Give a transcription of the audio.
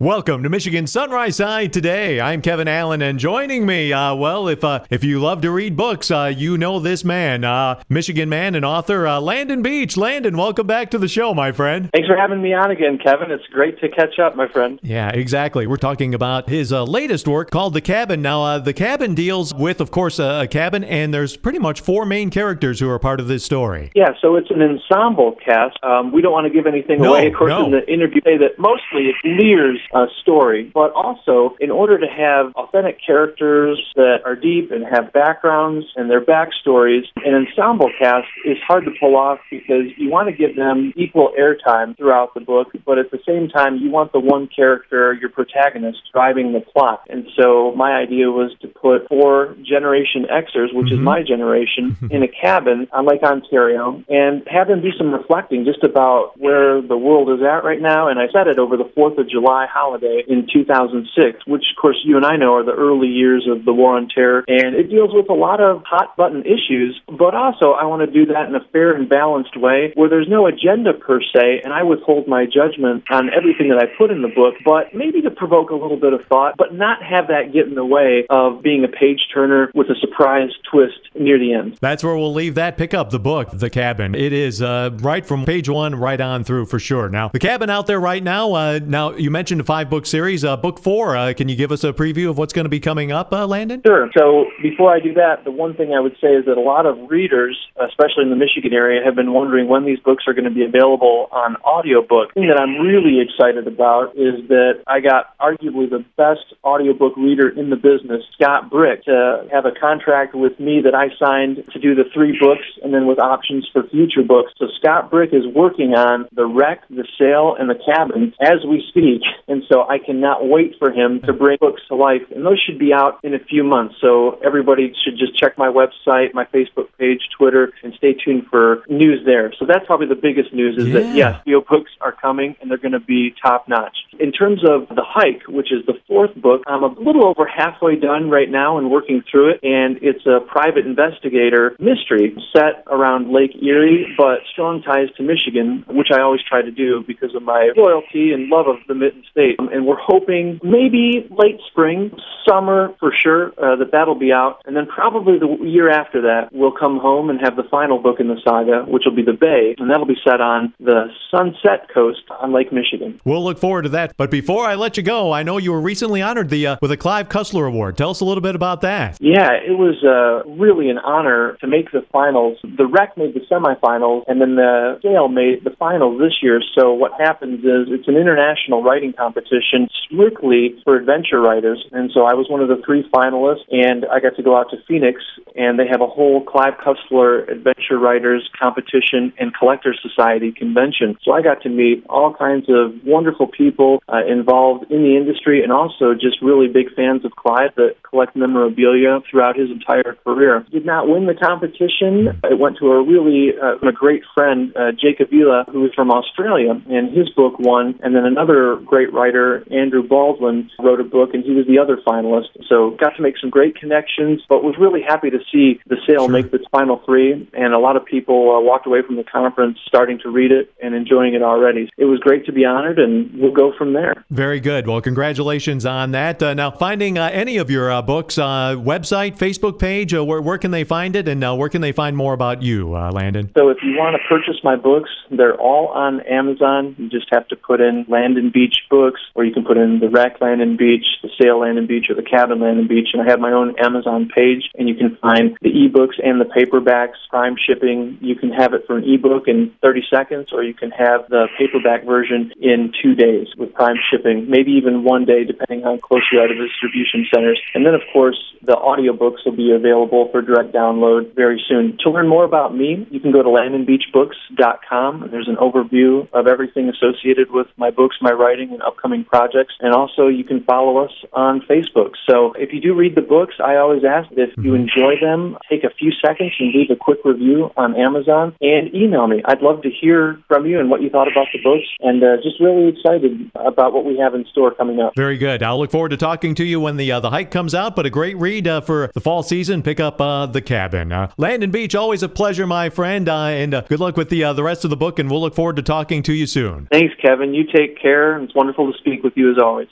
Welcome to Michigan Sunrise Side today. I'm Kevin Allen, and joining me, if you love to read books, you know this man, Michigan man and author Landon Beach. Landon, welcome back to the show, my friend. Thanks for having me on again, Kevin. It's great to catch up, my friend. Yeah, exactly. We're talking about his latest work called The Cabin. Now, The Cabin deals with, of course, a cabin, and there's pretty much four main characters who are part of this story. Yeah, so it's an ensemble cast. We don't want to give anything away. Of course, in the interview, say that mostly it's Lear's story, but also in order to have authentic characters that are deep and have backgrounds and their backstories, an ensemble cast is hard to pull off because you want to give them equal airtime throughout the book, but at the same time, you want the one character, your protagonist, driving the plot. And so my idea was to put four Generation Xers, which is my generation, in a cabin on Lake Ontario and have them do some reflecting just about where the world is at right now. And I set it over the 4th of July holiday in 2006, which, of course, you and I know are the early years of the War on Terror. And it deals with a lot of hot-button issues, but also I want to do that in a fair and balanced way where there's no agenda per se, and I withhold my judgment on everything that I put in the book, but maybe to provoke a little bit of thought, but not have that get in the way of being a page-turner with a surprise twist near the end. That's where we'll leave that. Pick up the book, The Cabin. It is right from page 1 right on through for sure. Now, The Cabin out there right now. Now, you mentioned a 5-book series. Book 4, can you give us a preview of what's going to be coming up, Landon? Sure. So before I do that, the one thing I would say is that a lot of readers, especially in the Michigan area, have been wondering when these books are going to be available on audiobook. The thing that I'm really excited about is that I got arguably the best audiobook reader in the business, Scott Brick, to have a contract with me that I signed to do the 3 books and then with options for future books. So Scott Brick is working on The Wreck, The Sail, and The Cabin as we speak. And so I cannot wait for him to bring books to life. And those should be out in a few months. So everybody should just check my website, my Facebook page, Twitter, and stay tuned for news there. So that's probably the biggest news is that, yes, audio books are coming and they're going to be top-notch. In terms of The Hike, which is the 4th book, I'm a little over halfway done right now and working through it. And it's a private investigator mystery set around Lake Erie, but strong ties to Michigan, which I always try to do because of my loyalty and love of the Mitten State. And we're hoping maybe late spring, summer for sure, that'll be out. And then probably the year after that, we'll come home and have the final book in the saga, which will be The Bay, and that'll be set on the Sunset Coast on Lake Michigan. We'll look forward to that. But before I let you go, I know you were recently honored with a Clive Cussler Award. Tell us a little bit about that. Yeah, it was really an honor to make the finals. The Wreck made the semifinals, and then the Sail made the finals this year. So what happens is it's an international writing competition strictly for adventure writers. And so I was one of the 3 finalists, and I got to go out to Phoenix, and they have a whole Clive Cussler Adventure Writers Competition and Collectors Society convention. So I got to meet all kinds of wonderful people involved in the industry and also just really big fans of Clive that collect memorabilia throughout his entire career. Did not win the competition. It went to a great friend, Jacob Vila, who is from Australia, and his book won. And then another great writer, Andrew Baldwin, wrote a book, and he was the other finalist. So got to make some great connections, but was really happy to see The Sail make its final 3, and a lot of people walked away from the conference starting to read it and enjoying it already. It was great to be honored, and we'll go from there. Very good. Well, congratulations on that. Now, finding any of your books, website, Facebook page, where can they find it, and where can they find more about you, Landon? So if you want to purchase my books, they're all on Amazon. You just have to put in Landon Beach Books, or you can put in The Wreck Landon Beach, The Sail Landon Beach, or The Cabin Landon Beach, and I have my own Amazon page, and you can find the ebooks and the paperbacks, Prime shipping. You can have it for an ebook in 30 seconds, or you can have the paperback version in 2 days with Prime shipping, maybe even 1 day, depending on how close you are to the distribution centers. And then, of course, the audiobooks will be available for direct download very soon. To learn more about me, you can go to LandonBeachBooks.com. There's an overview of everything associated with my books, my writing, and upcoming projects. And also, you can follow us on Facebook. So if you do read the books, I always ask that if you enjoy them, take a few seconds and leave a quick review on Amazon and email me. I'd love to hear from you and what you thought about the books, and just really excited about what we have in store coming up. Very good. I'll look forward to talking to you when the Hike comes out, but a great read for the fall season. Pick up The Cabin. Landon Beach, always a pleasure, my friend, and good luck with the rest of the book, and we'll look forward to talking to you soon. Thanks, Kevin. You take care. It's wonderful to speak with you as always.